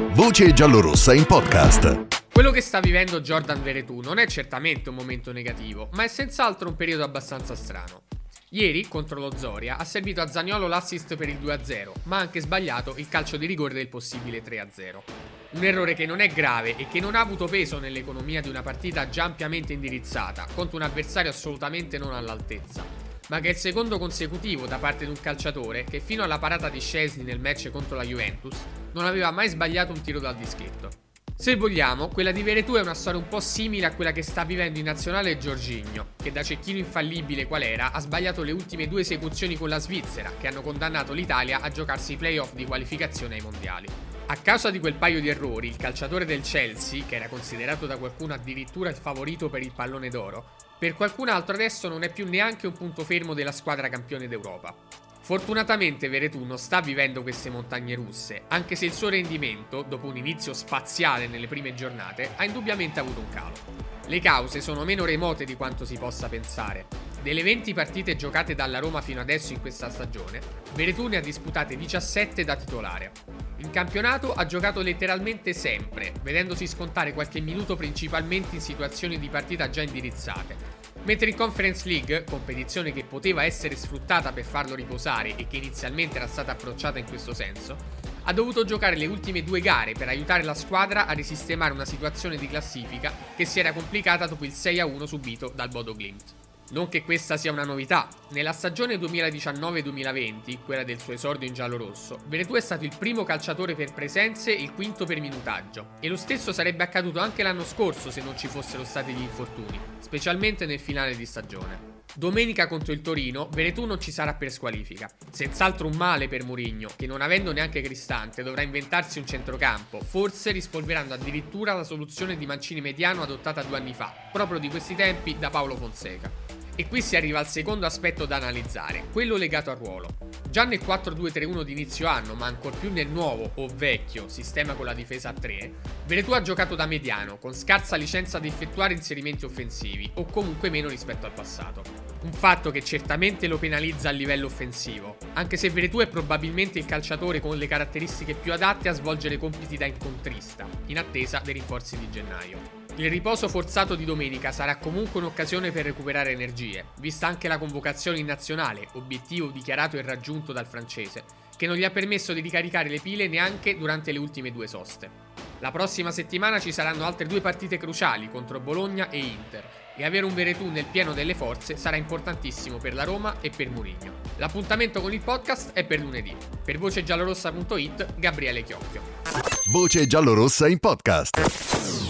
Voce giallorossa in podcast. Quello che sta vivendo Jordan Veretout non è certamente un momento negativo, ma è senz'altro un periodo abbastanza strano. Ieri, contro lo Zoria, ha servito a Zaniolo l'assist per il 2-0, ma ha anche sbagliato il calcio di rigore del possibile 3-0. Un errore che non è grave e che non ha avuto peso nell'economia di una partita già ampiamente indirizzata, contro un avversario assolutamente non all'altezza, ma che è il secondo consecutivo da parte di un calciatore che fino alla parata di Szczęsny nel match contro la Juventus non aveva mai sbagliato un tiro dal dischetto. Se vogliamo, quella di Veretout è una storia un po' simile a quella che sta vivendo in nazionale Jorginho, che da cecchino infallibile qual era ha sbagliato le ultime due esecuzioni con la Svizzera, che hanno condannato l'Italia a giocarsi i playoff di qualificazione ai mondiali. A causa di quel paio di errori, il calciatore del Chelsea, che era considerato da qualcuno addirittura il favorito per il pallone d'oro, per qualcun altro adesso non è più neanche un punto fermo della squadra campione d'Europa. Fortunatamente Veretout non sta vivendo queste montagne russe, anche se il suo rendimento, dopo un inizio spaziale nelle prime giornate, ha indubbiamente avuto un calo. Le cause sono meno remote di quanto si possa pensare. Delle 20 partite giocate dalla Roma fino adesso in questa stagione, Veretout ne ha disputate 17 da titolare. In campionato ha giocato letteralmente sempre, vedendosi scontare qualche minuto principalmente in situazioni di partita già indirizzate. Mentre in Conference League, competizione che poteva essere sfruttata per farlo riposare e che inizialmente era stata approcciata in questo senso, ha dovuto giocare le ultime due gare per aiutare la squadra a risistemare una situazione di classifica che si era complicata dopo il 6-1 subito dal Bodo Glimt. Non che questa sia una novità, nella stagione 2019-2020, quella del suo esordio in giallorosso, Veretout è stato il primo calciatore per presenze e il quinto per minutaggio, e lo stesso sarebbe accaduto anche l'anno scorso se non ci fossero stati gli infortuni, specialmente nel finale di stagione. Domenica contro il Torino, Veretout non ci sarà per squalifica. Senz'altro un male per Mourinho, che non avendo neanche Cristante dovrà inventarsi un centrocampo, forse rispolverando addirittura la soluzione di mancini mediano adottata 2 anni fa, proprio di questi tempi da Paolo Fonseca. E qui si arriva al secondo aspetto da analizzare, quello legato al ruolo. Già nel 4-2-3-1 di inizio anno, ma ancor più nel nuovo o vecchio sistema con la difesa a 3, Veretout ha giocato da mediano, con scarsa licenza ad effettuare inserimenti offensivi, o comunque meno rispetto al passato. Un fatto che certamente lo penalizza a livello offensivo, anche se Veretout è probabilmente il calciatore con le caratteristiche più adatte a svolgere compiti da incontrista, in attesa dei rinforzi di gennaio. Il riposo forzato di domenica sarà comunque un'occasione per recuperare energie, vista anche la convocazione in nazionale, obiettivo dichiarato e raggiunto dal francese, che non gli ha permesso di ricaricare le pile neanche durante le ultime 2 soste. La prossima settimana ci saranno altre 2 partite cruciali contro Bologna e Inter, e avere un Veretout nel pieno delle forze sarà importantissimo per la Roma e per Mourinho. L'appuntamento con il podcast è per lunedì. Per vocegiallorossa.it, Gabriele Chiocchio. Voce giallorossa in podcast.